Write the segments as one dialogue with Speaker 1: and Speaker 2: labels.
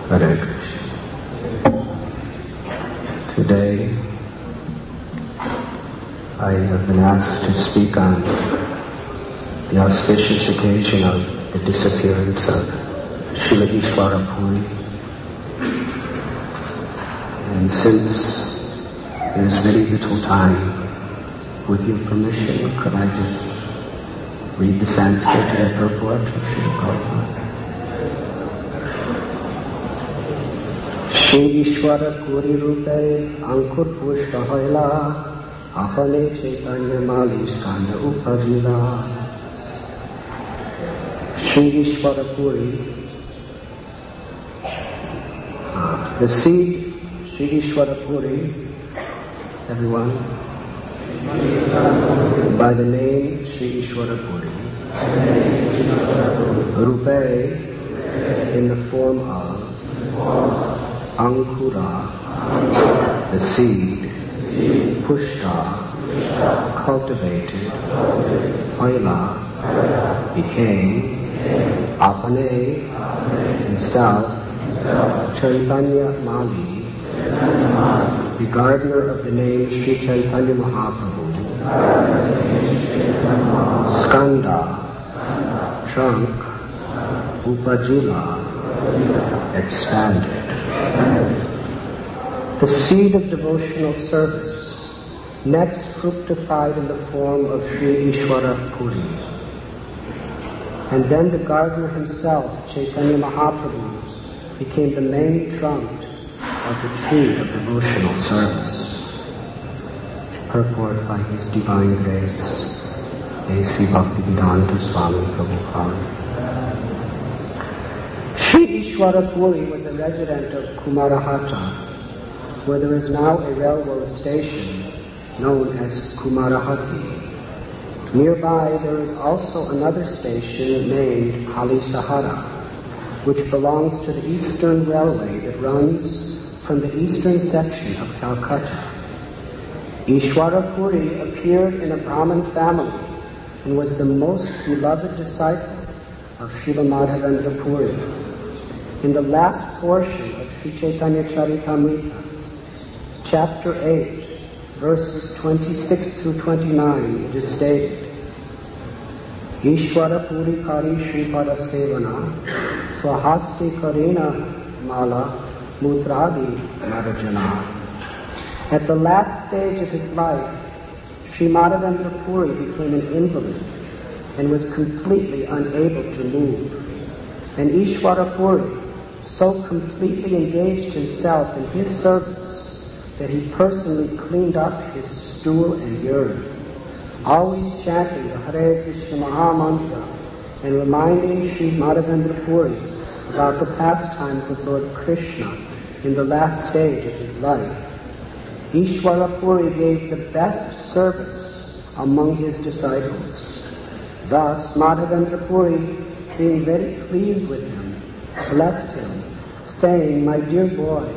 Speaker 1: Hare Krishna. Today, I have been asked to speak on the auspicious occasion of the disappearance of Srila Ishvara Puri. And since there is very little time, with your permission, could I just read the Sanskrit purport of Srila Prabhupada? Shri Ishvara Puri Rupe Ankur Pushta Hoila Apane Chaitanya Mali Skanda Upajila. Shri Ishvara Puri, the seed Shri Ishvara Puri, everyone, by the name Shri Ishvara Puri, Rupe, in the form of Ankura, the seed, Pushta, cultivated, Hoila, became, Apane, himself, Chaitanya Mali, the gardener of the name Sri Chaitanya Mahaprabhu, Skanda, trunk, Upajila, expanded. The seed of devotional service next fructified in the form of Sri Ishvara Puri. And then the gardener himself, Chaitanya Mahaprabhu, became the main trunk of the tree of devotional service. Purport by His Divine Grace, A.C. Bhaktivedanta Swami Prabhupada. Sri Ishvara Puri was a resident of Kumarahata, where there is now a railroad station known as Kumarahati. Nearby there is also another station named Halisahara, which belongs to the Eastern Railway that runs from the eastern section of Calcutta. Ishvara Puri appeared in a Brahmin family and was the most beloved disciple of Srila Madhavendra Puri. In the last portion of Sri Chaitanya Charitamrita, chapter 8, verses 26 through 29, it is stated, Ishvara Puri Kari Sripada Sevana Swahasti Karina Mala Mutradi Marajana. At the last stage of his life, Sri Madhavendra Puri became an invalid and was completely unable to move. And Ishvara Puri so completely engaged himself in his service that he personally cleaned up his stool and urine, always chanting the Hare Krishna Maha Mantra and reminding Sri Madhavendra Puri about the pastimes of Lord Krishna in the last stage of his life. Ishvara Puri gave the best service among his disciples. Thus, Madhavendra Puri, being very pleased with him, blessed him, saying, "My dear boy,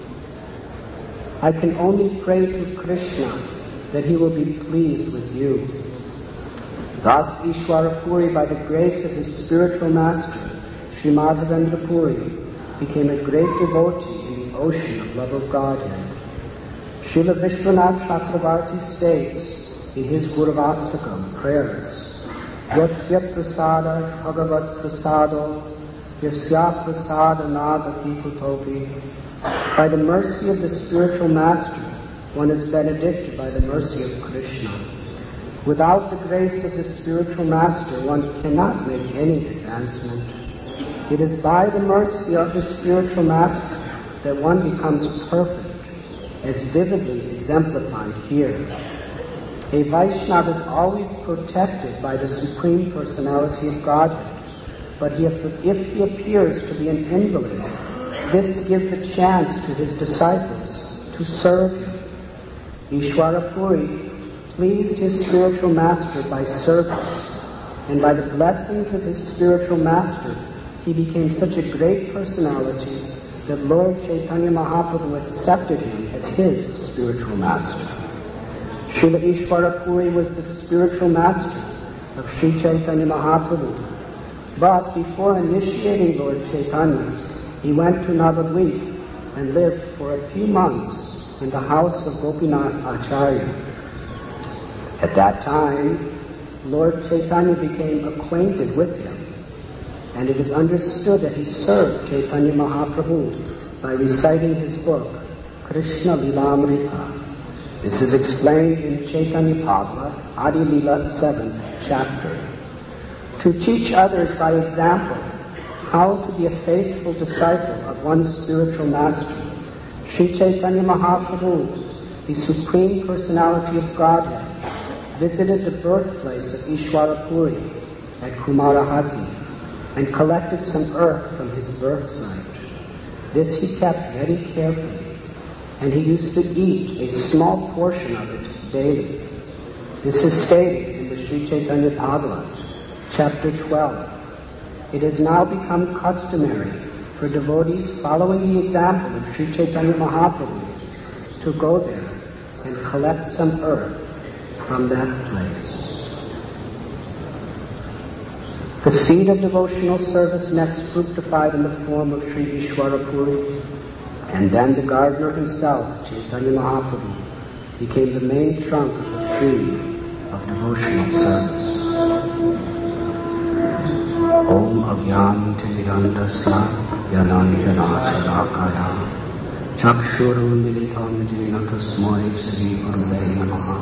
Speaker 1: I can only pray to Krishna that he will be pleased with you." Thus, Ishvara Puri, by the grace of his spiritual master, Sri Madhavendra Puri, became a great devotee in the ocean of love of Godhead. Srila Vishwanath Chakravarti states in his Guruvastakam prayers, Yasya prasada bhagavat prasado Yasya prasada nagati kutopi. By the mercy of the spiritual master, one is benedicted by the mercy of Krishna. Without the grace of the spiritual master, one cannot make any advancement. It is by the mercy of the spiritual master that one becomes perfect, as vividly exemplified here. A Vaishnava is always protected by the Supreme Personality of Godhead, but if he appears to be an invalid, this gives a chance to his disciples to serve him. Ishvara Puri pleased his spiritual master by service, and by the blessings of his spiritual master, he became such a great personality that Lord Chaitanya Mahaprabhu accepted him as his spiritual master. Srila Ishvara Puri was the spiritual master of Sri Chaitanya Mahaprabhu. But before initiating Lord Chaitanya, he went to Navadvip and lived for a few months in the house of Gopinath Acharya. At that time, Lord Chaitanya became acquainted with him, and it is understood that he served Chaitanya Mahaprabhu by reciting his book, Krishna Lilamrita. This is explained in Chaitanya Bhagavat, Adi Lila, 7th chapter. To teach others by example how to be a faithful disciple of one's spiritual master, Sri Chaitanya Mahaprabhu, the Supreme Personality of Godhead, visited the birthplace of Ishwarapuri at Kumarahati and collected some earth from his birth site. This he kept very carefully, and he used to eat a small portion of it daily. This is stated in the Sri Chaitanya Bhagavat, chapter 12. It has now become customary for devotees following the example of Sri Chaitanya Mahaprabhu to go there and collect some earth from that place. The seed of devotional service next fructified in the form of Sri Ishwarapuri, and then the gardener himself, Chaitanya Mahaprabhu, became the main trunk of the tree of devotional service. Om Agyantimirandasya Yananjanachalakaya Chakshurundilitam Jena Tasmai Sri Gurave Namaha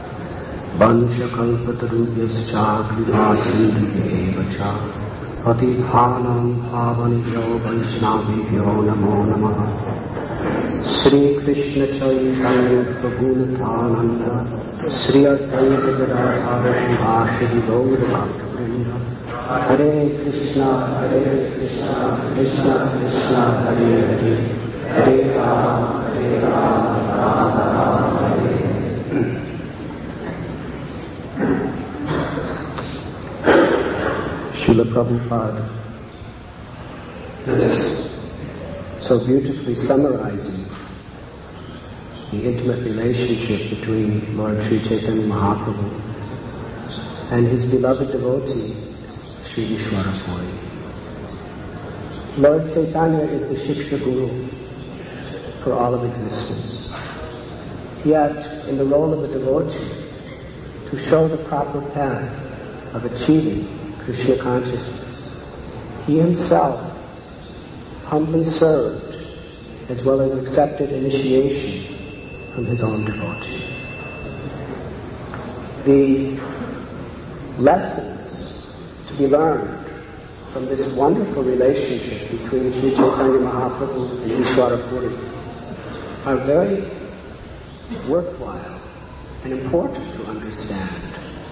Speaker 1: Vanchakalpatarubhyascha Krivasinduyevacha Patibhanam Pavanibhyo Vaishnavibhyo Namo Namaha Sri Krishna Chaitanya Prabhu Nityananda Sri Advaita Gadadhara Shivashri Gaura Bhaktivinoda Hare Krishna, Krishna Krishna, Hare Hare, Hare Rama, Rama Rama, Hare Hare. Srila Prabhupada is so beautifully summarizing the intimate relationship between Lord Sri Chaitanya Mahaprabhu and his beloved devotee, Sri Ishwarapuri. Lord Chaitanya is the Shiksha Guru for all of existence. Yet, in the role of a devotee, to show the proper path of achieving Krishna consciousness, he himself humbly served as well as accepted initiation from his own devotee. The lessons to be learned from this wonderful relationship between Sri Chaitanya Mahaprabhu and Ishwarapuri are very worthwhile and important to understand.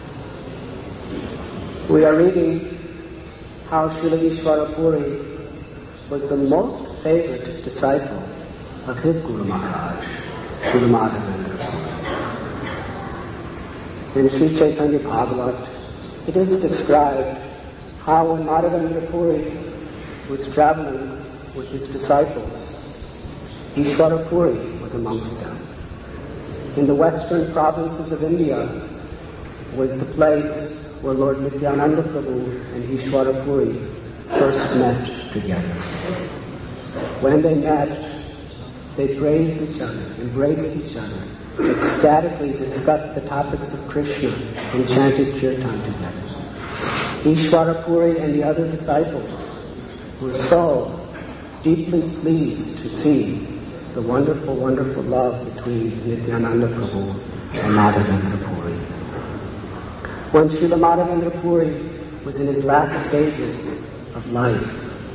Speaker 1: We are reading how Srila Ishwarapuri was the most favorite disciple of his Guru Maharaj, Srila Madhavendra Puri. In Sri Chaitanya Bhagavat, it is described how when Madhavendra Puri was traveling with his disciples, Ishwarapuri was amongst them. In the western provinces of India was the place where Lord Nityananda Prabhu and Ishwarapuri first met together. When they met, they praised each other, embraced each other, ecstatically discussed the topics of Krishna and chanted kirtan together. Ishwarapuri and the other disciples were so deeply pleased to see the wonderful, wonderful love between Nityananda Prabhu and Madhavendra Puri. When Srila Madhavendra Puri was in his last stages of life,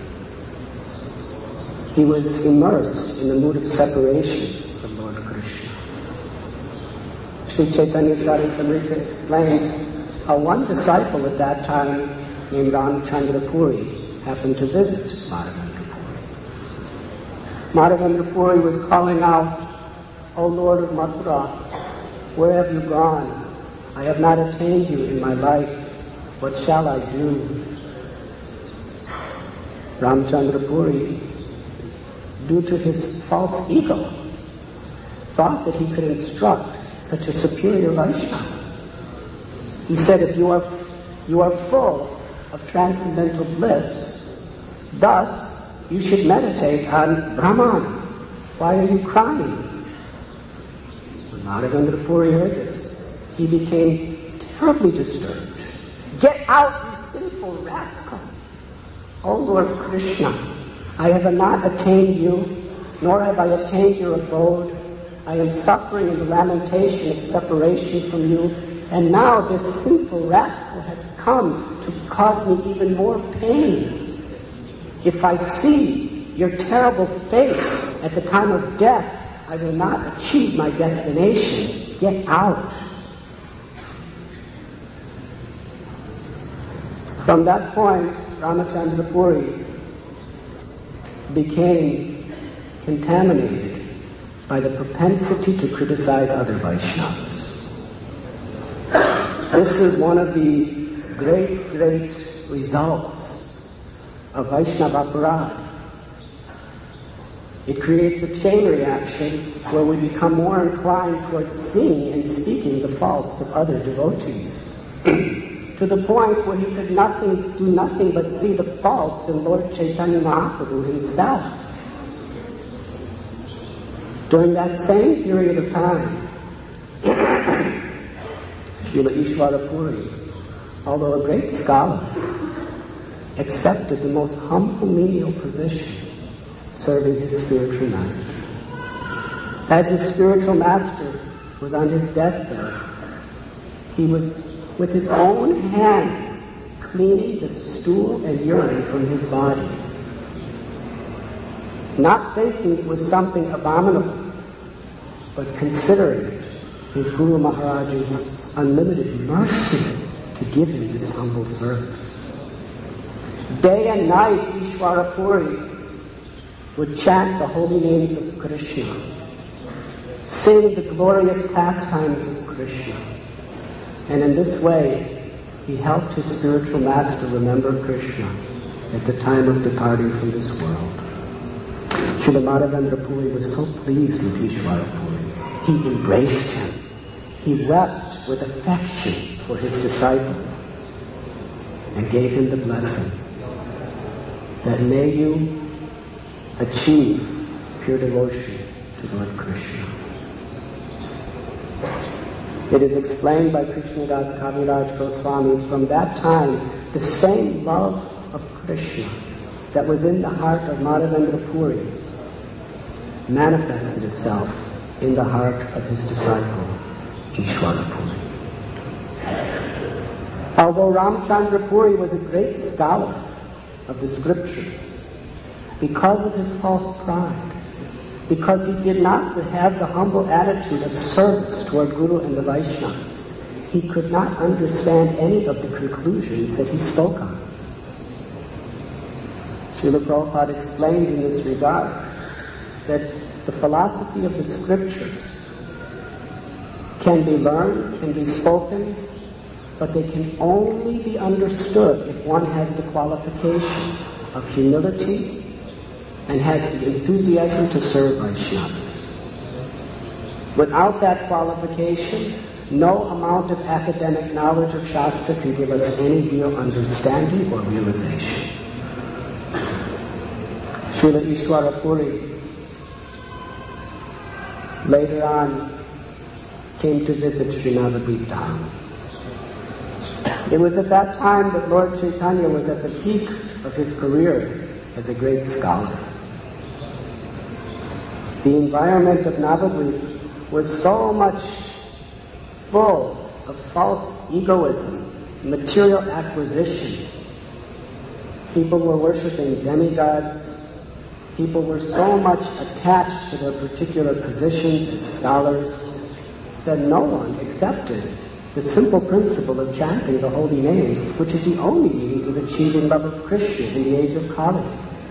Speaker 1: he was immersed in the mood of separation from Lord Krishna. Sri Chaitanya Charitamrita explains how one disciple at that time named Ramchandra Puri happened to visit Madhavendra Puri. Madhavendra Puri was calling out, "O Lord of Mathura, where have you gone? I have not attained you in my life. What shall I do?" Ramchandra Puri, due to his false ego, thought that he could instruct such a superior Vaishnava. He said, "If you are full of transcendental bliss, thus you should meditate on Brahman. Why are you crying? When Madhavendra Puri heard this, he became terribly disturbed. Get out, you sinful rascal! O Lord Krishna, I have not attained you, nor have I attained your abode. I am suffering in the lamentation of separation from you, and now this sinful rascal has come to cause me even more pain. If I see your terrible face at the time of death, I will not achieve my destination. Get out. From that point, Ramachandra Puri became contaminated by the propensity to criticize other Vaishnavas. This is one of the great results of Vaishnava Aparadha. It creates a chain reaction where we become more inclined towards seeing and speaking the faults of other devotees. To the point where he could do nothing but see the faults in Lord Chaitanya Mahaprabhu himself. During that same period of time, Srila Ishvara Puri, although a great scholar, accepted the most humble menial position, serving his spiritual master. As his spiritual master was on his deathbed, he was with his own hands cleaning the stool and urine from his body, not thinking it was something abominable, but considering it his Guru Maharaj's unlimited mercy to give him this humble service. Day and night, Ishvara Puri would chant the holy names of Krishna, sing the glorious pastimes of Krishna, and in this way he helped his spiritual master remember Krishna at the time of departing from this world. Srila Madhavendra Puri was so pleased with Ishvara Puri. He embraced him. He wept with affection for his disciple and gave him the blessing that may you achieve pure devotion to Lord Krishna. It is explained by Krishnadas Kaviraj Goswami, from that time, the same love of Krishna that was in the heart of Madhavendra Puri manifested itself in the heart of his disciple, Ishvara Puri. Although Ramchandra Puri was a great scholar of the scriptures, because of his false pride, because he did not have the humble attitude of service toward Guru and the Vaishnavas, he could not understand any of the conclusions that he spoke on. Srila Prabhupada explains in this regard that the philosophy of the scriptures can be learned, can be spoken, but they can only be understood if one has the qualification of humility and has the enthusiasm to serve Vaishnavas. Without that qualification, no amount of academic knowledge of Shastra can give us any real understanding or realization. Srila Ishvara Puri later on came to visit Sri Navadvip Dham. It was at that time that Lord Chaitanya was at the peak of his career as a great scholar. The environment of Navadvip was so much full of false egoism, material acquisition. People were worshipping demigods. People were so much attached to their particular positions as scholars that no one accepted the simple principle of chanting the holy names, which is the only means of achieving love of Krishna in the age of Kali.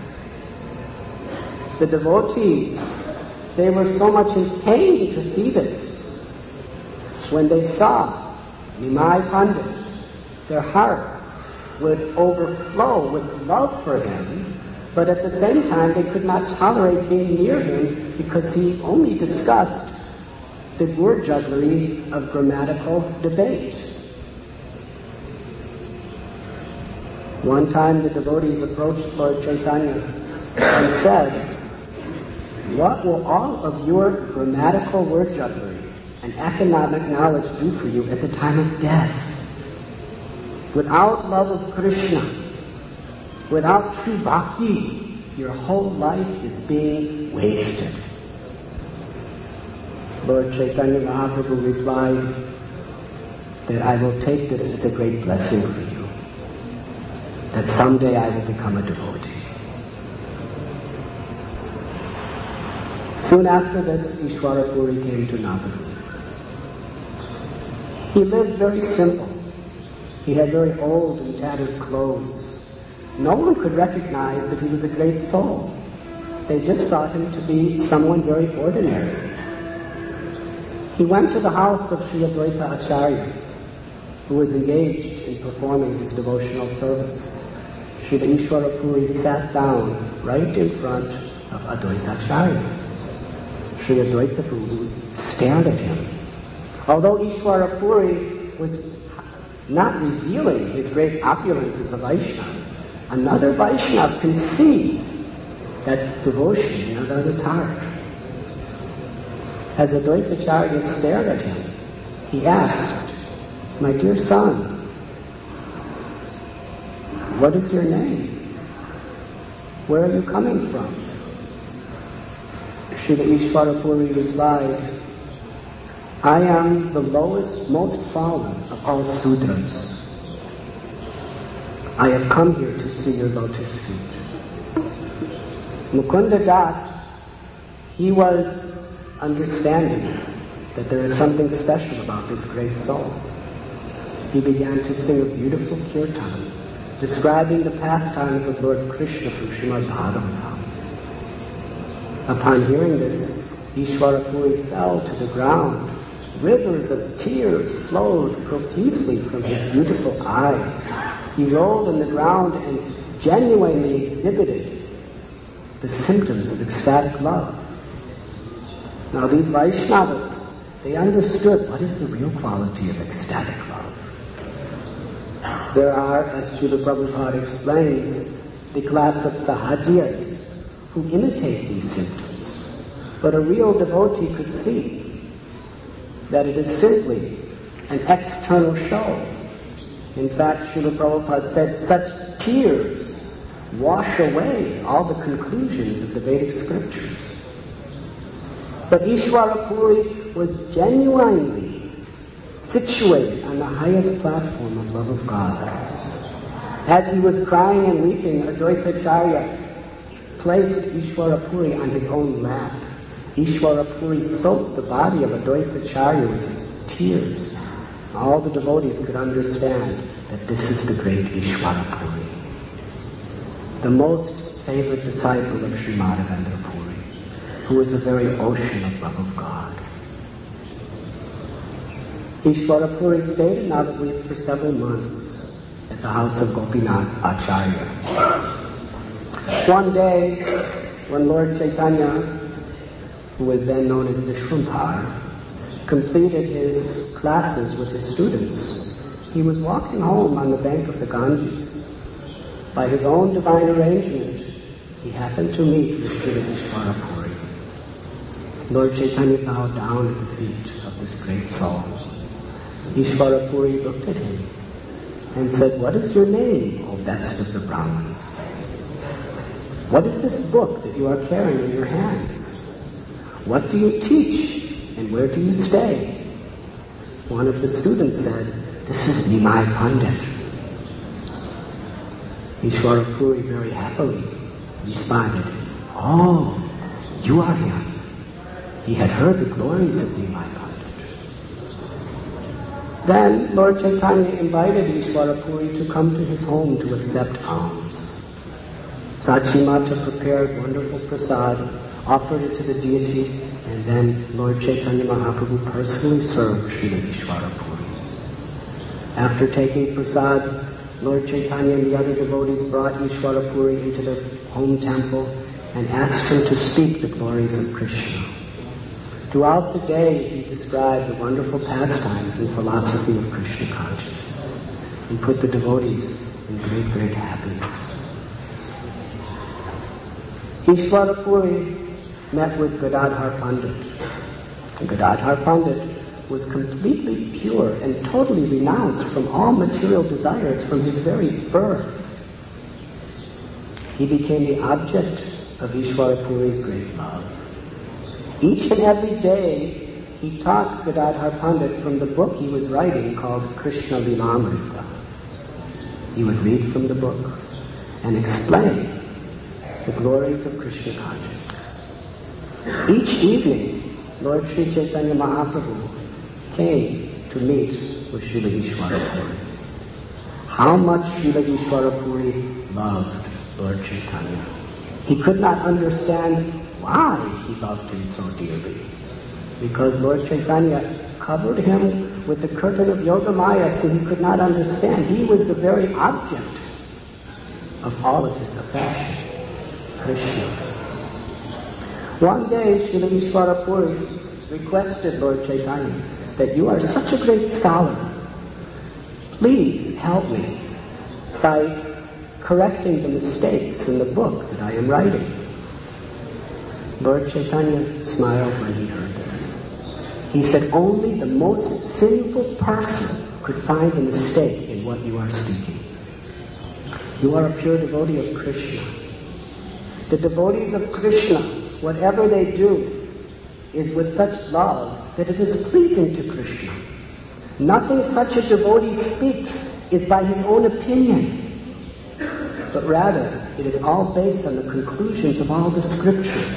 Speaker 1: The devotees, they were so much in pain to see this. When they saw Nimai Pandit, their hearts would overflow with love for him, but at the same time they could not tolerate being near him because he only discussed the word jugglery of grammatical debate. One time the devotees approached Lord Chaitanya and said, "What will all of your grammatical word jugglery and economic knowledge do for you at the time of death? Without love of Krishna, without true bhakti, your whole life is being wasted." Lord Chaitanya Mahaprabhu replied that I will take this as a great blessing for you, that someday I will become a devotee. Soon after this, Ishwara Puri came to Navadvip. He lived very simple. He had very old and tattered clothes. No one could recognize that he was a great soul. They just thought him to be someone very ordinary. He went to the house of Sri Advaita Acharya, who was engaged in performing his devotional service. Sri Ishwara Puri sat down right in front of Advaita Acharya. Sri Advaita Puri stared at him. Although Ishwara Puri was not revealing his great opulence as a Vaishnava, another Vaishnava can see that devotion in another's heart. As Advaita Acharya stared at him, he asked, "My dear son, what is your name? Where are you coming from?" Srila Ishwara Puri replied, "I am the lowest, most fallen of all Sudras. I have come here to see your lotus feet." Mukunda Das, he was understanding that there is something special about this great soul. He began to sing a beautiful kirtan, describing the pastimes of Lord Krishna from Srimad Bhagavatam. Upon hearing this, Ishwara Puri fell to the ground. Rivers of tears flowed profusely from his beautiful eyes. He rolled on the ground and genuinely exhibited the symptoms of ecstatic love. Now these Vaishnavas, they understood what is the real quality of ecstatic love. There are, as Srila Prabhupada explains, the class of sahajiyas who imitate these symptoms. But a real devotee could see that it is simply an external show. In fact, Srila Prabhupada said such tears wash away all the conclusions of the Vedic scriptures. But Ishwara Puri was genuinely situated on the highest platform of love of God. As he was crying and weeping, Advaita Acharya placed Ishwara Puri on his own lap. Ishwara Puri soaked the body of Advaita Acharya with his tears. All the devotees could understand that this is the great Ishwara Puri, the most favored disciple of Sri Madhavendra Puri, who is a very ocean of love of God. Ishwara Puri stayed in Navadvip for several months at the house of Gopinath Acharya. One day, when Lord Chaitanya, who was then known as Vishwambhar, completed his classes with his students, he was walking home on the bank of the Ganges. By his own divine arrangement, he happened to meet with Srila Ishwara Puri. Lord Chaitanya bowed down at the feet of this great soul. Ishwara Puri looked at him and said, "What is your name, O best of the Brahmins? What is this book that you are carrying in your hands? What do you teach and where do you stay?" One of the students said, "This is Nimai Pandit." Ishwara Puri very happily responded, "Oh, you are him." He had heard the glories of Nimai Pandit. Then Lord Chaitanya invited Ishwara Puri to come to his home to accept alms. Sachi Mata prepared wonderful prasad, offered it to the deity, and then Lord Chaitanya Mahaprabhu personally served Srila Ishwara Puri. After taking prasad, Lord Chaitanya and the other devotees brought Ishwara Puri into their home temple and asked him to speak the glories of Krishna. Throughout the day, he described the wonderful pastimes and philosophy of Krishna consciousness and put the devotees and great, great happiness. Ishvara Puri met with Gadadhar Pandit. Gadadhar Pandit was completely pure and totally renounced from all material desires from his very birth. He became the object of Ishvara Puri's great love. Each and every day, he taught Gadadhar Pandit from the book he was writing called Krishna Lilamrita. He would read from the book and explain the glories of Krishna consciousness. Each evening, Lord Sri Chaitanya Mahaprabhu came to meet with Srila Ishvara Puri. How much Srila Ishvara Puri loved Lord Chaitanya. He could not understand why he loved him so dearly. Because Lord Chaitanya covered him with the curtain of Yogamaya, so he could not understand. He was the very object of all of his affection, Krishna. One day, Srila Ishvara Puri requested Lord Chaitanya that you are such a great scholar. Please help me by correcting the mistakes in the book that I am writing. Lord Chaitanya smiled when he heard this. He said, only the most sinful person could find a mistake in what you are speaking. You are a pure devotee of Krishna. The devotees of Krishna, whatever they do, is with such love that it is pleasing to Krishna. Nothing such a devotee speaks is by his own opinion, but rather it is all based on the conclusions of all the scriptures.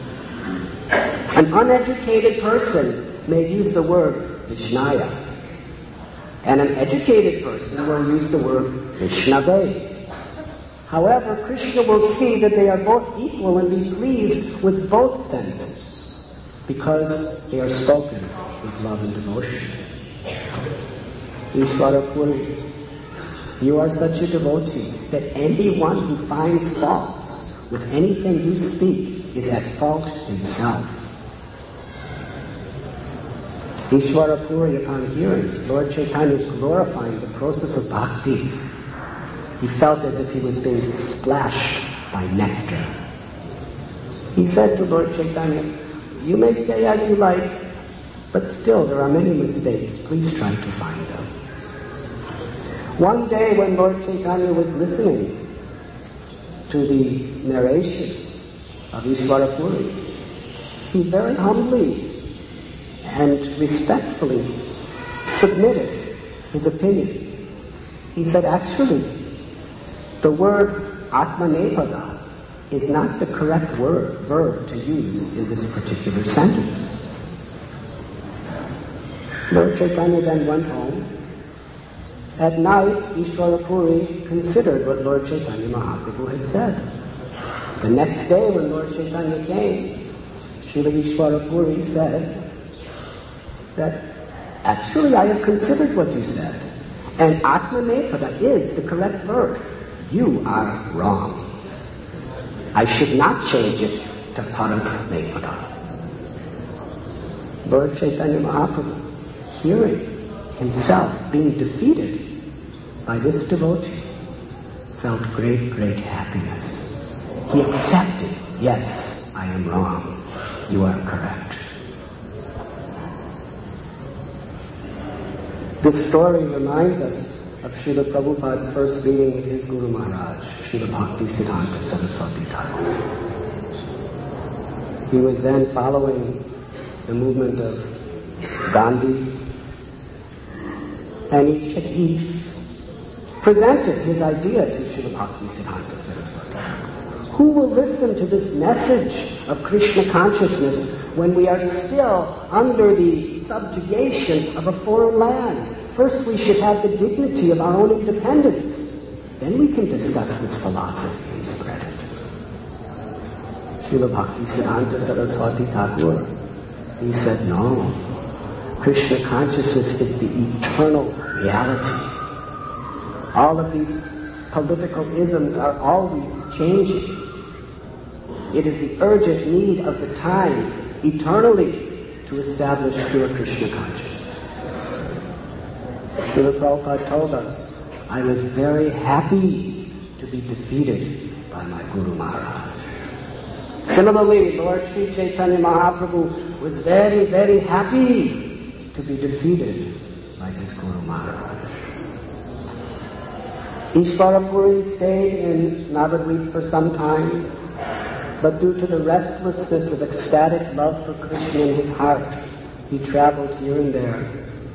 Speaker 1: An uneducated person may use the word Vishnaya, and an educated person will use the word Vishnave. However, Krishna will see that they are both equal and be pleased with both senses, because they are spoken with love and devotion. Ishvara Puri, you are such a devotee that anyone who finds faults with anything you speak is at fault himself. Ishvara Puri, upon hearing Lord Chaitanya glorifying the process of bhakti, he felt as if he was being splashed by nectar. He said to Lord Chaitanya, you may say as you like, but still there are many mistakes. Please try to find them. One day when Lord Chaitanya was listening to the narration of Ishvara Puri, he very humbly and respectfully submitted his opinion. He said, actually, the word Atmanepada is not the correct verb to use in this particular sentence. Lord Chaitanya then went home. At night, Ishvara Puri considered what Lord Chaitanya Mahaprabhu had said. The next day when Lord Chaitanya came, Srila Ishvara Puri said that, actually I have considered what you said, and Atmanepada is the correct verb. You are wrong. I should not change it to Parasnepada. Lord Chaitanya Mahaprabhu, hearing himself being defeated by this devotee, felt great, great happiness. He accepted, yes, I am wrong. You are correct. This story reminds us of Srila Prabhupada's first meeting with his Guru Maharaj, Srila Bhakti Siddhanta Saraswati Thakur. He was then following the movement of Gandhi, and he presented his idea to Srila Bhakti Siddhanta Saraswati Thakur. Who will listen to this message of Krishna consciousness when we are still under the subjugation of a foreign land? First we should have the dignity of our own independence. Then we can discuss this philosophy and spread it. Srila Bhakti Siddhanta Saraswati Thakur, he said, no. Krishna consciousness is the eternal reality. All of these political isms are always changing. It is the urgent need of the time, eternally, to establish pure Krishna consciousness. Srila Prabhupada told us I was very happy to be defeated by my Guru Maharaj. Similarly, Lord Sri Chaitanya Mahaprabhu was very, very happy to be defeated by his Guru Maharaj. Ishvara Puri stayed in Navadvip for some time, but due to the restlessness of ecstatic love for Krishna in his heart, he traveled here and there.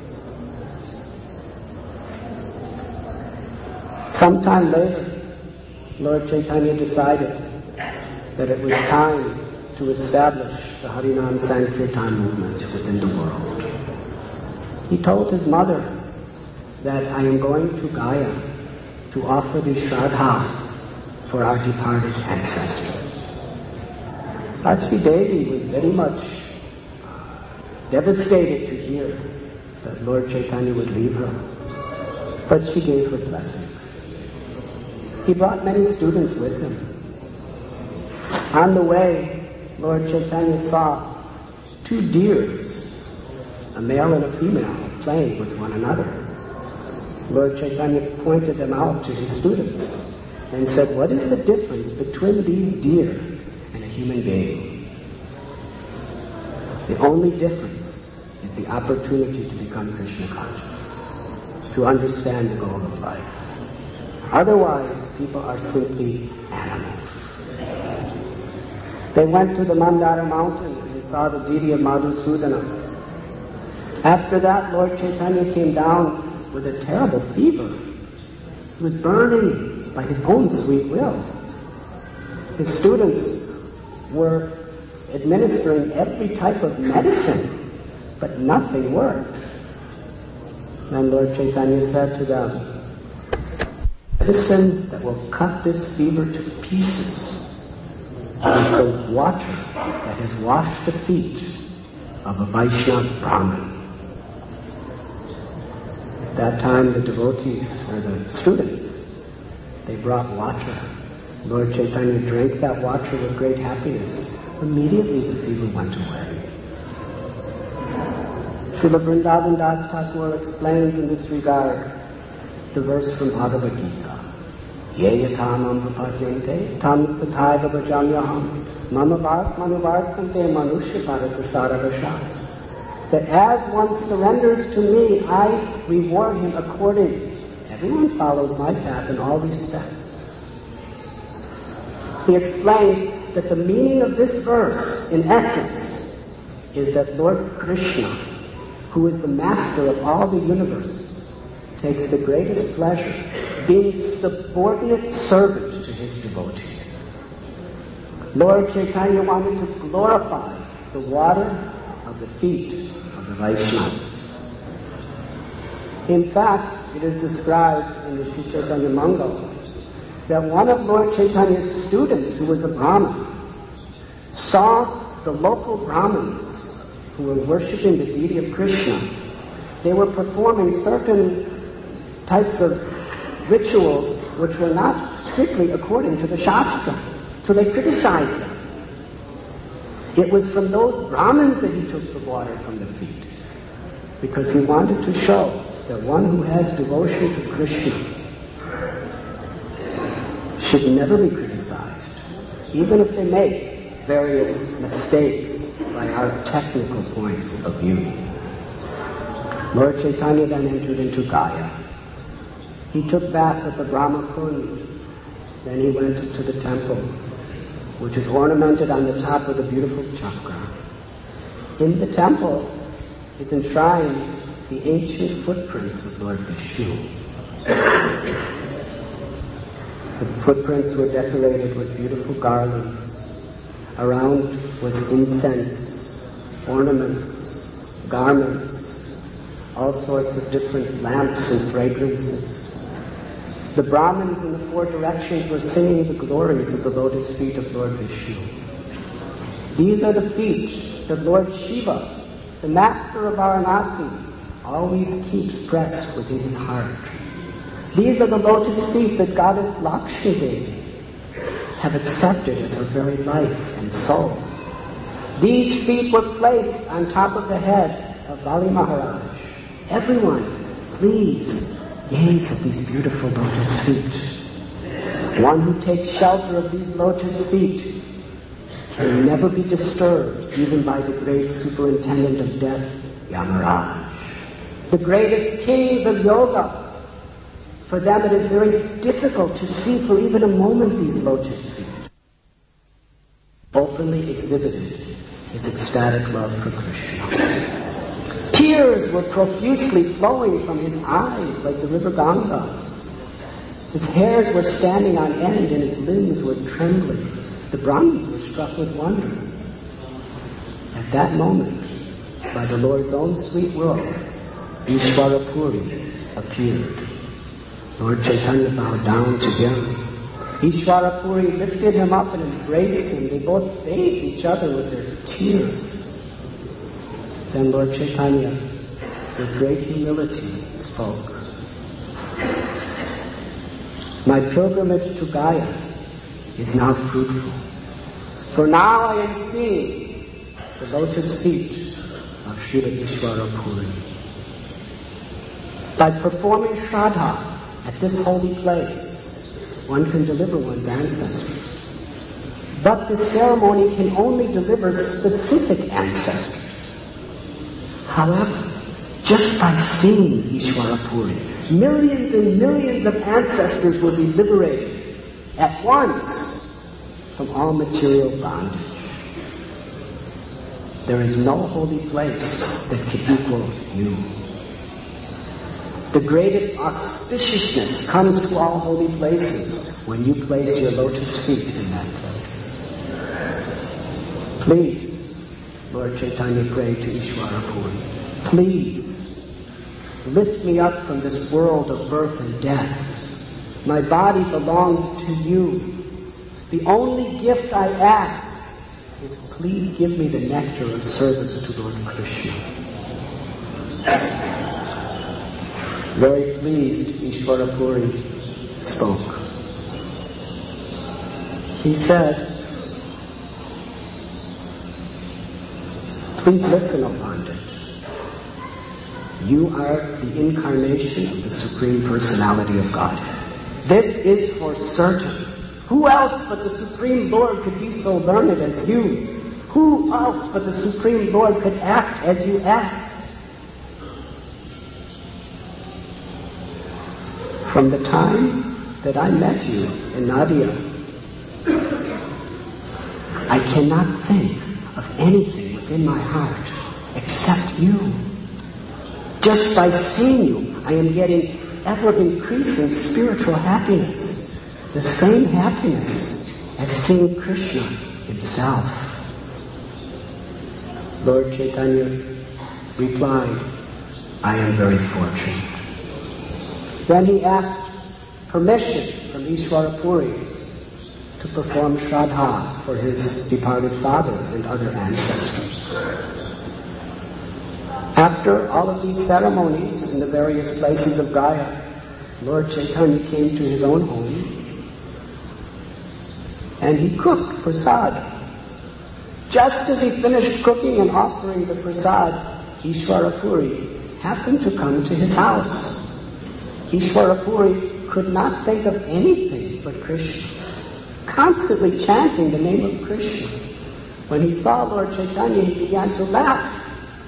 Speaker 1: Sometime later, Lord Chaitanya decided that it was time to establish the Harinam Sankirtan movement within the world. He told his mother that I am going to Gaya to offer the Shraddha for our departed ancestors. Sachvi Devi was very much devastated to hear that Lord Chaitanya would leave her, but she gave her blessings. He brought many students with him. On the way, Lord Chaitanya saw two deers, a male and a female, playing with one another. Lord Chaitanya pointed them out to his students and said, what is the difference between these deer and a human being? The only difference is the opportunity to become Krishna conscious, to understand the goal of life. Otherwise, people are simply animals. They went to the Mandara mountain and saw the deity of Madhusudana. After that, Lord Chaitanya came down with a terrible fever. He was burning by his own sweet will. His students were administering every type of medicine, but nothing worked. Then Lord Chaitanya said to them, medicine that will cut this fever to pieces is the water that has washed the feet of a Vaishnava Brahmin. At that time, the devotees, or the students, they brought water. Lord Chaitanya drank that water with great happiness. Immediately the fever went away. Srila Vrindavan Das Thakur explains in this regard the verse from Bhagavad Gita. Ye yathamam prapadyante tam stathaiva bhajamyaham mama manuvartante manushya bharatasarabhasha. That as one surrenders to me, I reward him accordingly. Everyone follows my path in all respects. He explains that the meaning of this verse, in essence, is that Lord Krishna, who is the master of all the universes, takes the greatest pleasure being subordinate servant to his devotees. Lord Chaitanya wanted to glorify the water of the feet of the Vaishnavas. In fact, it is described in the Sri Chaitanya Mangal that one of Lord Chaitanya's students, who was a Brahmin, saw the local Brahmins who were worshipping the deity of Krishna. They were performing certain types of rituals which were not strictly according to the Shastra. So they criticized them. It was from those Brahmins that he took the water from the feet, because he wanted to show that one who has devotion to Krishna should never be criticized, even if they make various mistakes by our technical points of view. Lord Chaitanya then entered into Gaya. He took bath at the Brahma Kund. Then he went to the temple, which is ornamented on the top with a beautiful chakra. In the temple is enshrined the ancient footprints of Lord Vishnu. The footprints were decorated with beautiful garlands. Around was incense, ornaments, garments, all sorts of different lamps and fragrances. The Brahmins in the four directions were singing the glories of the lotus feet of Lord Vishnu. These are the feet that Lord Shiva, the master of Varanasi, always keeps pressed within his heart. These are the lotus feet that Goddess Lakshmi Devi have accepted as her very life and soul. These feet were placed on top of the head of Bali Maharaj. Everyone, please Gaze at these beautiful lotus feet. One who takes shelter of these lotus feet can never be disturbed even by the great superintendent of death, Yamaraj. The greatest kings of yoga, for them it is very difficult to see for even a moment these lotus feet. Openly exhibited his ecstatic love for Krishna. Tears were profusely flowing from his eyes like the river Ganga. His hairs were standing on end and his limbs were trembling. The Brahmins were struck with wonder. At that moment, by the Lord's own sweet will, Ishvara Puri appeared. Lord Chaitanya bowed down to him. Ishvara Puri lifted him up and embraced him. They both bathed each other with their tears. Then Lord Chaitanya, with great humility, spoke. My pilgrimage to Gaya is now fruitful. For now I am seeing the lotus feet of Srila Ishvara Puri. By performing Shraddha at this holy place, one can deliver one's ancestors. But this ceremony can only deliver specific ancestors. However, just by seeing Ishvara Puri, millions and millions of ancestors will be liberated at once from all material bondage. There is no holy place that can equal you. The greatest auspiciousness comes to all holy places when you place your lotus feet in that place. Please, Lord Chaitanya prayed to Ishvara Puri, please lift me up from this world of birth and death. My body belongs to you. The only gift I ask is please give me the nectar of service to Lord Krishna. Very pleased, Ishvara Puri spoke. He said, please listen, O Pandit. You are the incarnation of the Supreme Personality of Godhead. This is for certain. Who else but the Supreme Lord could be so learned as you? Who else but the Supreme Lord could act as you act? From the time that I met you in Nadia, I cannot think of anything within my heart except you. Just by seeing you, I am getting ever-increasing spiritual happiness. The same happiness as seeing Krishna himself. Lord Chaitanya replied, I am very fortunate. Then he asked permission from Ishvara Puri to perform Shraddha for his departed father and other ancestors. After all of these ceremonies in the various places of Gaya, Lord Chaitanya came to his own home and he cooked prasad. Just as he finished cooking and offering the prasad, Ishvara Puri happened to come to his house. Ishvara Puri could not think of anything but Krishna, constantly chanting the name of Krishna. When he saw Lord Chaitanya, he began to laugh.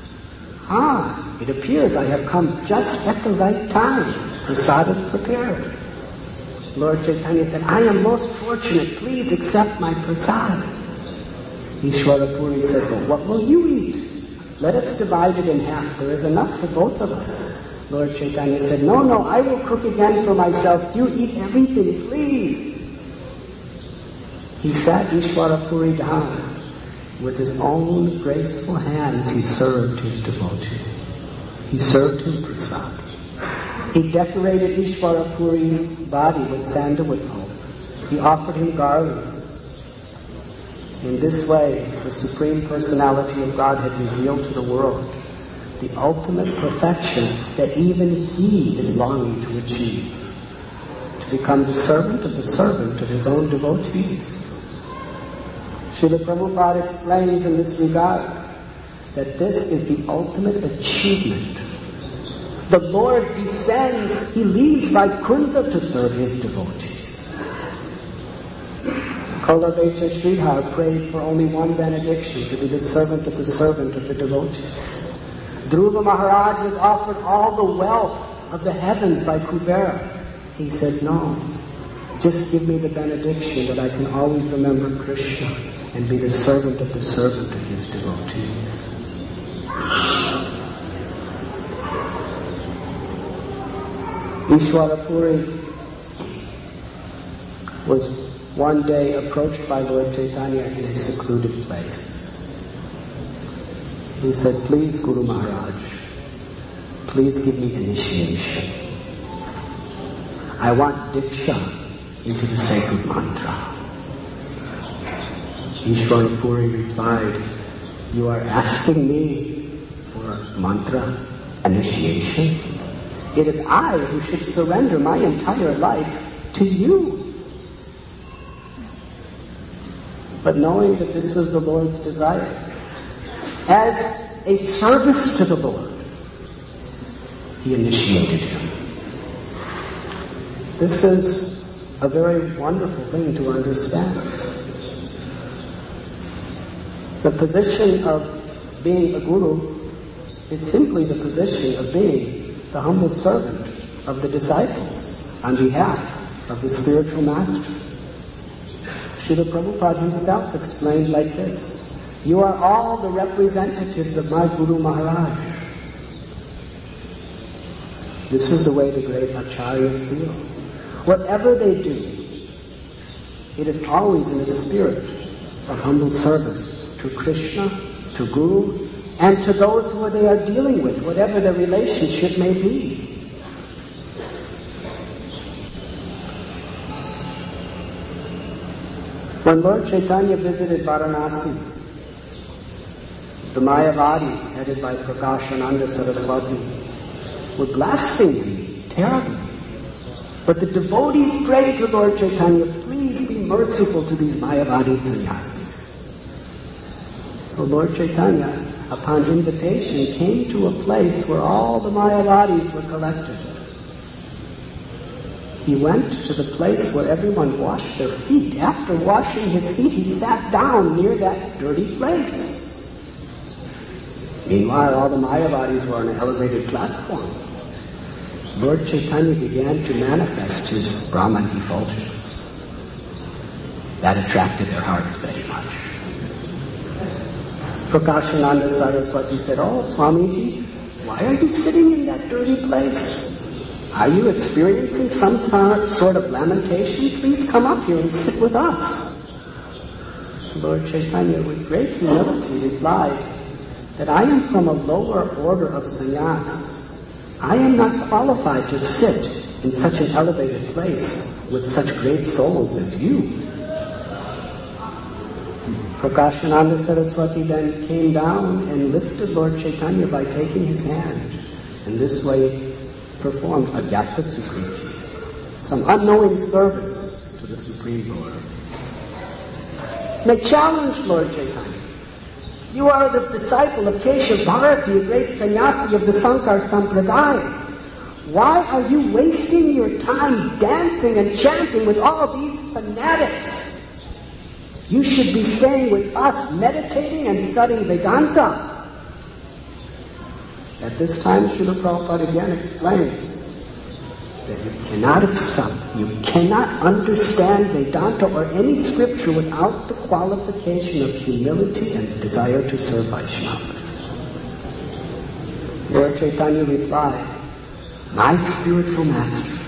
Speaker 1: It appears I have come just at the right time. Prasad is prepared. Lord Chaitanya said, I am most fortunate. Please accept my prasad. Ishvara Puri said, well, what will you eat? Let us divide it in half. There is enough for both of us. Lord Chaitanya said, no, I will cook again for myself. You eat everything, please. He sat Ishvara Puri down. With his own graceful hands, he served his devotee. He served him prasad. He decorated Ishvara Puri's body with sandalwood pulp. He offered him garlands. In this way, the Supreme Personality of God had revealed to the world the ultimate perfection that even he is longing to achieve, to become the servant of his own devotees. Srila Prabhupada explains in this regard that this is the ultimate achievement The Lord descends, he leaves Vaikuntha to serve his devotees. Kolavecha Sridhar prayed for only one benediction, to be the servant of the devotee. Dhruva Maharaj was offered all the wealth of the heavens by Kuvera. He said, no, just give me the benediction that I can always remember Krishna and be the servant of his devotees. Ishwara Puri was one day approached by Lord Chaitanya in a secluded place. He said, please, Guru Maharaj, please give me initiation. I want Diksha into the sacred mantra. Ishwara Puri replied, you are asking me for mantra initiation? It is I who should surrender my entire life to you. But knowing that this was the Lord's desire, as a service to the Lord, he initiated him. This is a very wonderful thing to understand. The position of being a guru is simply the position of being the humble servant of the disciples on behalf of the spiritual master. Srila Prabhupada himself explained like this: you are all the representatives of my Guru Maharaj. This is the way the great acharyas feel. Whatever they do, it is always in a spirit of humble service to Krishna, to Guru, and to those who they are dealing with, whatever the relationship may be. When Lord Chaitanya visited Varanasi, the Mayavadis, headed by Prakashananda Saraswati, were blaspheming terribly. But the devotees prayed to Lord Chaitanya, please be merciful to these Mayavadi sannyasis. So Lord Chaitanya, upon invitation, came to a place where all the Mayavadis were collected. He went to the place where everyone washed their feet. After washing his feet, he sat down near that dirty place. Meanwhile, all the Mayavadis were on an elevated platform. Lord Chaitanya began to manifest his Brahman effulgence. That attracted their hearts very much. Prakashananda Saraswati said, oh, Swamiji, why are you sitting in that dirty place? Are you experiencing some sort of lamentation? Please come up here and sit with us. Lord Chaitanya, with great humility, replied that I am from a lower order of sannyas. I am not qualified to sit in such an elevated place with such great souls as you. Prakashananda Saraswati then came down and lifted Lord Chaitanya by taking his hand, and this way performed Agyata Sukriti, some unknowing service to the Supreme Lord. They challenged Lord Chaitanya. You are the disciple of Keshav Bharati, a great sannyasi of the Sankar Sampradaya. Why are you wasting your time dancing and chanting with all these fanatics? You should be staying with us, meditating and studying Vedanta. At this time, Srila Prabhupada again explains that you cannot understand Vedanta or any scripture without the qualification of humility and the desire to serve Vaishnavas. Lord Chaitanya replied, my spiritual master,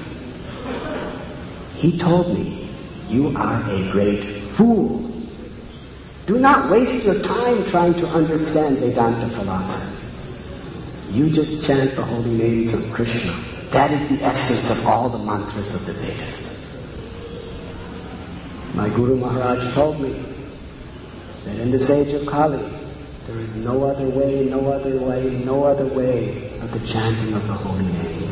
Speaker 1: he told me, you are a great fool. Do not waste your time trying to understand Vedanta philosophy. You just chant the holy names of Krishna. That is the essence of all the mantras of the Vedas. My Guru Maharaj told me that in this age of Kali, there is no other way of the chanting of the holy names.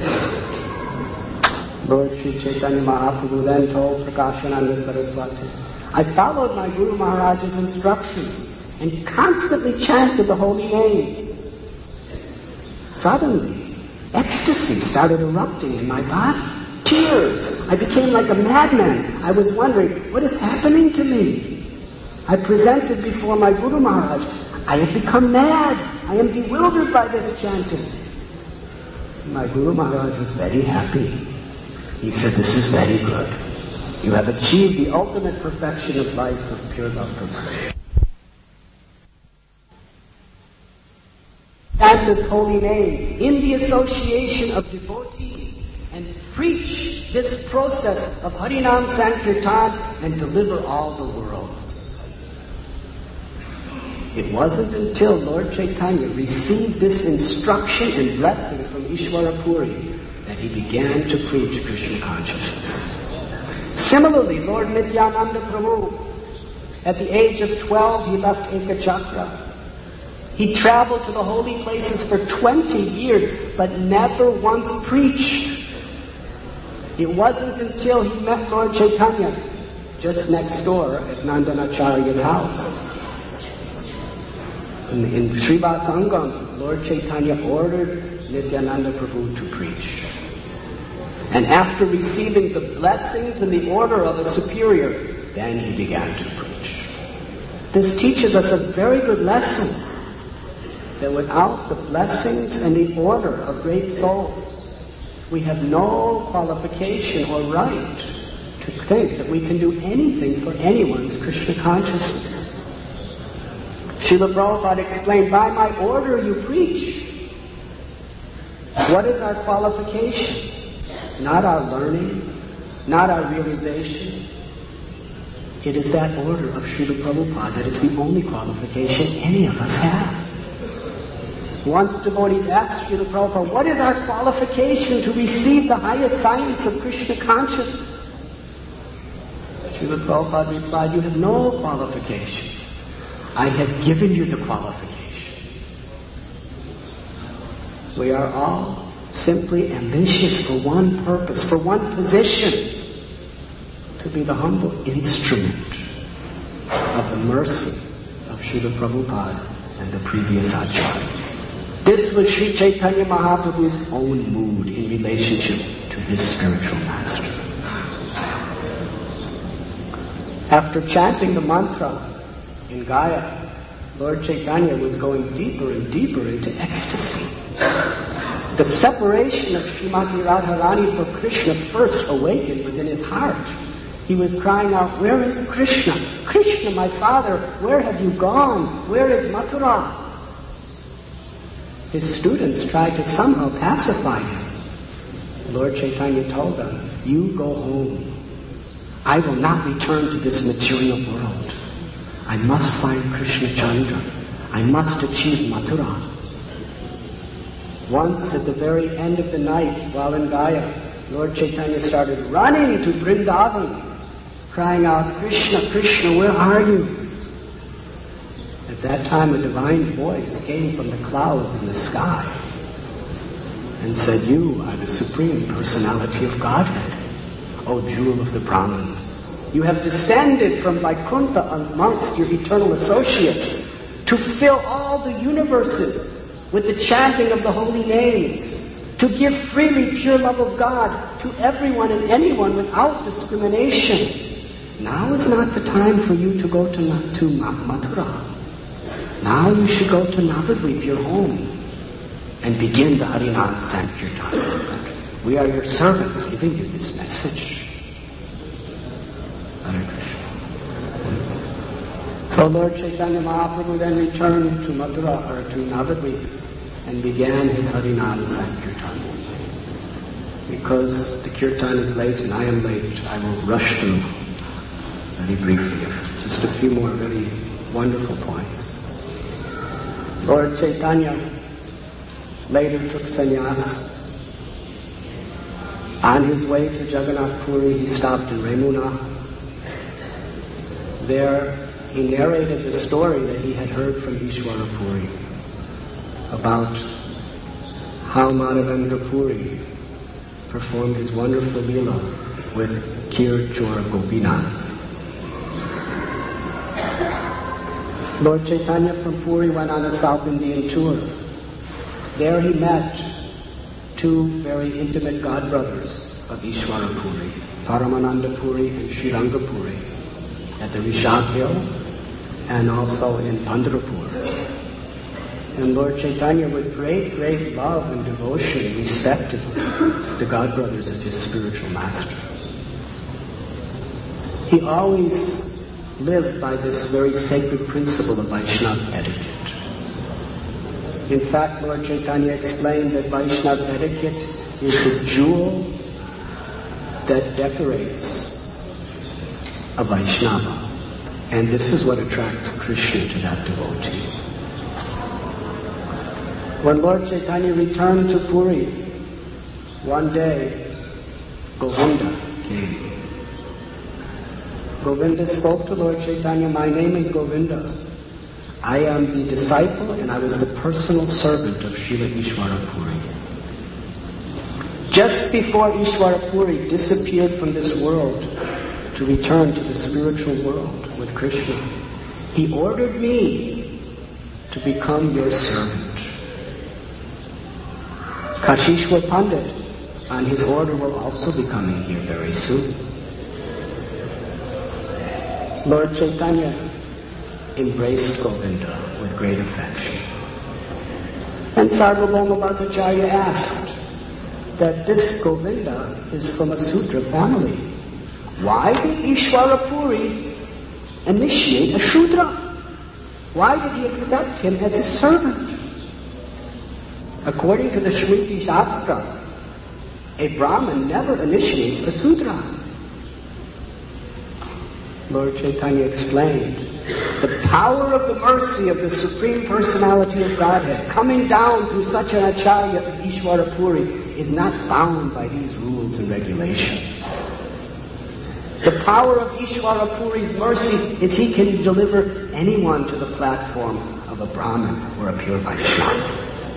Speaker 1: Lord Sri Chaitanya Mahaprabhu then told Prakashananda Saraswati, I followed my Guru Maharaj's instructions and constantly chanted the holy names. Suddenly, Ecstasy started erupting in my body. Tears. I became like a madman. I was wondering, what is happening to me? I presented before my Guru Maharaj. I have become mad. I am bewildered by this chanting. My Guru Maharaj was very happy. He said, this is very good. You have achieved the ultimate perfection of life of pure love for Krishna. Chant this holy name in the association of devotees and preach this process of Harinam Sankirtan and deliver all the worlds. It wasn't until Lord Chaitanya received this instruction and blessing from Ishvara Puri that he began to preach Krishna consciousness. Similarly, Lord Nityananda Prabhu, at the age of 12, he left Ekachakra. He traveled to the holy places for 20 years, but never once preached. It wasn't until he met Lord Chaitanya just next door at Nandanacharya's house. In Srivasangam, Lord Chaitanya ordered Nityananda Prabhu to preach. And after receiving the blessings and the order of a superior, then he began to preach. This teaches us a very good lesson, that without the blessings and the order of great souls, we have no qualification or right to think that we can do anything for anyone's Krishna consciousness. Srila Prabhupada explained, by my order you preach. What is our qualification? Not our learning, not our realization. It is that order of Srila Prabhupada that is the only qualification any of us have. Once devotees asked Srila Prabhupada, what is our qualification to receive the highest science of Krishna consciousness? Srila Prabhupada replied, you have no qualifications. I have given you the qualification. We are all simply ambitious for one purpose, for one position, to be the humble instrument of the mercy of Srila Prabhupada and the previous acharyas. This was Sri Chaitanya Mahaprabhu's own mood in relationship to his spiritual master. After chanting the mantra in Gaya, Lord Chaitanya was going deeper and deeper into ecstasy. The separation of Srimati Radharani for Krishna first awakened within his heart. He was crying out, where is Krishna? Krishna, my father, where have you gone? Where is Mathura? His students tried to somehow pacify him. Lord Chaitanya told them, you go home. I will not return to this material world. I must find Krishna Chandra. I must achieve Mathura. Once at the very end of the night, while in Gaya, Lord Chaitanya started running to Vrindavan, crying out, Krishna, Krishna, where are you? At that time, a divine voice came from the clouds in the sky and said, you are the Supreme Personality of Godhead, O jewel of the Brahmins. You have descended from Vaikuntha amongst your eternal associates to fill all the universes with the chanting of the holy names, to give freely pure love of God to everyone and anyone without discrimination. Now is not the time for you to go to Mathura. Now you should go to Navadvip, your home, and begin the Harinam Sankirtan. We are your servants giving you this message. Hare Krishna. So Lord Chaitanya Mahaprabhu then returned to Mathura or to Navadvip and began his Harinam Sankirtan. Because the kirtan is late and I am late, I will rush through very briefly just a few more very wonderful points. Lord Chaitanya later took sannyas. On his way to Jagannath Puri, he stopped in Remuna. There, he narrated the story that he had heard from Ishvara Puri about how Madhavendra Puri performed his wonderful lila with Kir Chor Gopinath. Lord Chaitanya from Puri went on a South Indian tour. There he met two very intimate godbrothers of Ishwara Puri, Paramananda Puri and Sriranga Puri, at the Rishab Hill and also in Pandharpur. And Lord Chaitanya, with great, great love and devotion, respected the godbrothers of his spiritual master. He always lived by this very sacred principle of Vaishnava etiquette. In fact, Lord Chaitanya explained that Vaishnava etiquette is the jewel that decorates a Vaishnava. And this is what attracts Krishna to that devotee. When Lord Chaitanya returned to Puri, one day, Govinda came. Govinda spoke to Lord Chaitanya, "My name is Govinda. I am the disciple and I was the personal servant of Srila Ishwara Puri. Just before Ishwara Puri disappeared from this world to return to the spiritual world with Krishna, he ordered me to become your servant. Kashishwar Pandit, on his order, will also be coming here very soon." Lord Chaitanya embraced Govinda with great affection. And Sarvabhauma Bhattacharya asked that this Govinda is from a Sudra family. Why did Ishwara Puri initiate a Shudra? Why did he accept him as his servant? According to the Shruti Shastra, a Brahmin never initiates a Sudra. Lord Chaitanya explained, the power of the mercy of the Supreme Personality of Godhead coming down through such an Acharya of Ishwara Puri is not bound by these rules and regulations. The power of Ishwara Puri's mercy is he can deliver anyone to the platform of a Brahmin or a pure Vaishnava.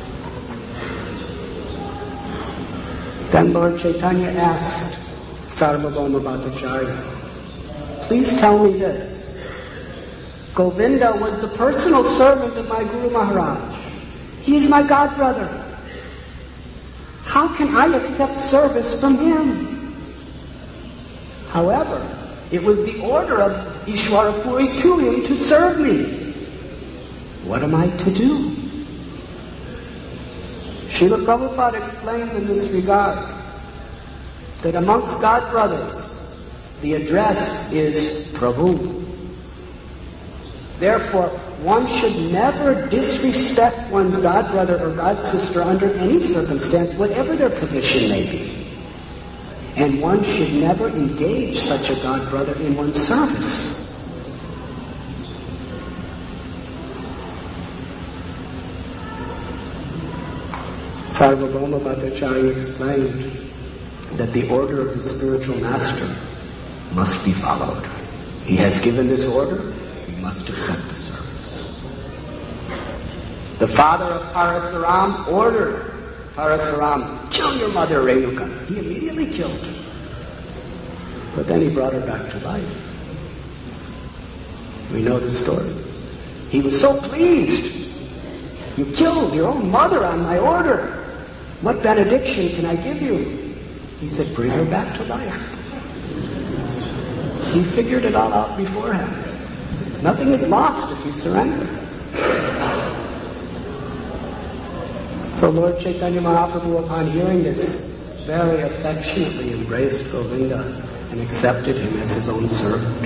Speaker 1: Then Lord Chaitanya asked Sarvabhauma Bhattacharya, "Please tell me this. Govinda was the personal servant of my Guru Maharaj. He is my godbrother. How can I accept service from him? However, it was the order of Ishwara Puri to him to serve me. What am I to do?" Srila Prabhupada explains in this regard that amongst godbrothers, the address is Prabhu. Therefore, one should never disrespect one's godbrother or godsister under any circumstance, whatever their position may be. And one should never engage such a godbrother in one's service. Sarvabhauma Bhattacharya explained that the order of the spiritual master must be followed. He has given this order, we must accept the service. The father of Parasaram ordered Parasaram, "Kill your mother Renuka." He immediately killed her. But then he brought her back to life. We know the story. He was so pleased. "You killed your own mother on my order. What benediction can I give you?" He said, "Bring her back to life." He figured it all out beforehand. Nothing is lost if you surrender. So Lord Chaitanya Mahaprabhu, upon hearing this, very affectionately embraced Govinda and accepted him as his own servant.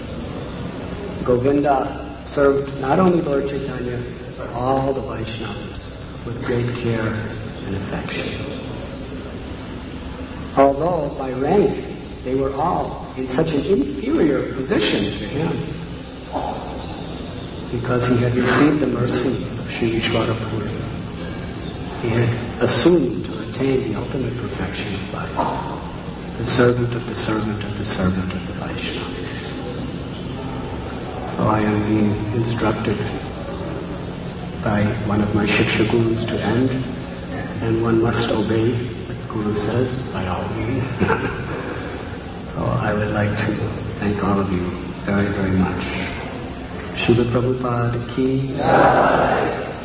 Speaker 1: Govinda served not only Lord Chaitanya, but all the Vaishnavas with great care and affection. Although by rank they were all in such an inferior position to him, because he had received the mercy of Sri Ishwara Puri. He had assumed to attain the ultimate perfection of life, the servant of the servant of the servant of the Vaishnavas. So I am being instructed by one of my Shiksha Gurus to end, and one must obey what the Guru says by all means. So I would like to thank all of you very, very much. Srila Prabhupada ki jai.